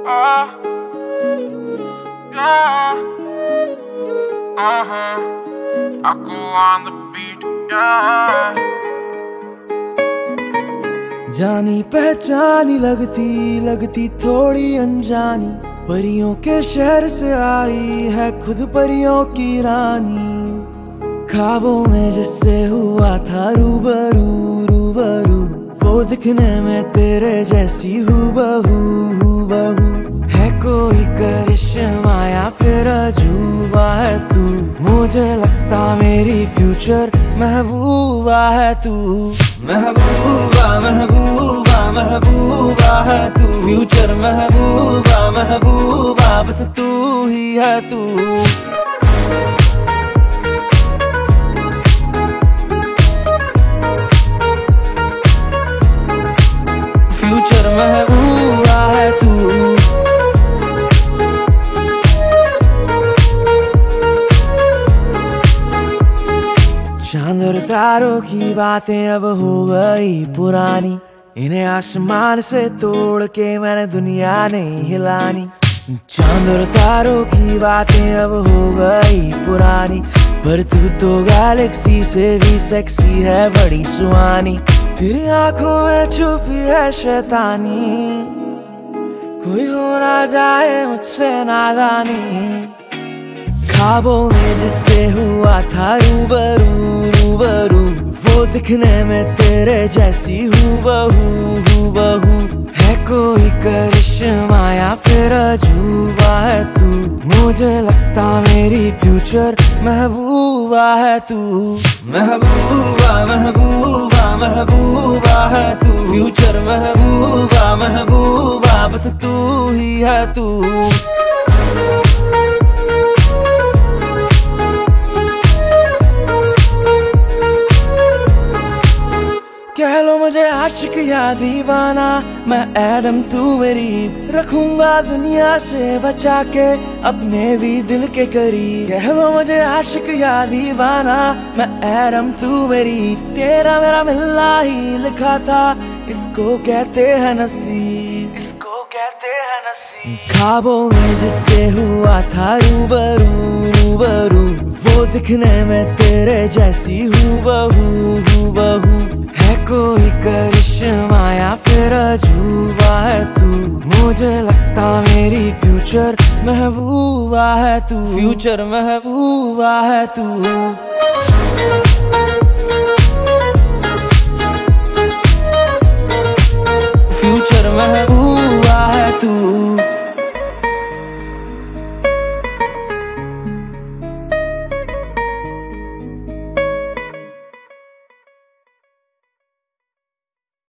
Oh, yeah. I go on the beat, yeah. जानी पहचानी लगती लगती थोड़ी अनजानी, परियों के शहर से आई है खुद परियों की रानी। ख्वाबों में जिससे हुआ था रूबरू रूबरू, वो दिखने में तेरे जैसी हूबहू हूबहू। है कोई करिश्मा या फिर अजूबा है तू, मुझे लगता मेरी फ्यूचर महबूबा है तू। महबूबा महबूबा महबूबा है तू, फ्यूचर महबूबा महबूबा बस तू ही है तू। फ्यूचर महबूबा है तू। चांद और तारों की बातें अब हो गई पुरानी, इन्हें आसमान से तोड़ के मैंने दुनिया नहीं हिलानी। चांद और तारों की बातें अब हो गई पुरानी, पर तू तो गैलेक्सी से भी सेक्सी है बड़ी सुहानी। तेरी आंखों में छुपी है शैतानी, कोई हो ना जाए मुझसे नादानी। ख्वाबों में जिससे हुआ था रूबरू रूबरू, वो दिखने में तेरे जैसी हूबहू हूबहू। है कोई करिश्मा या फिर अजूबा है तू, मुझे लगता मेरी फ्यूचर महबूबा है तू। महबूबा महबूबा महबूबा है तू, फ्यूचर महबूबा महबूबा बस तू ही है तू। कह लो मुझे आशिक या दीवाना, मैं एडम तू मेरी, रखूंगा दुनिया से बचा के अपने भी दिल के करीब। कह लो मुझे आशिक या दीवाना, मैं एडम तू मेरी, तेरा मेरा मिलना ही लिखा था, इसको कहते हैं नसीब, इसको कहते हैं नसीब। ख्वाबों में जिससे हुआ था रूबरू रूबरू, वो दिखने में तेरे जैसी हूबहू हूबहू। है कोई करिश्मा या फिर अजूबा है तू, मुझे लगता मेरी फ्यूचर महबूबा है तू। फ्यूचर महबूबा है तू। फ्यूचर महबूबा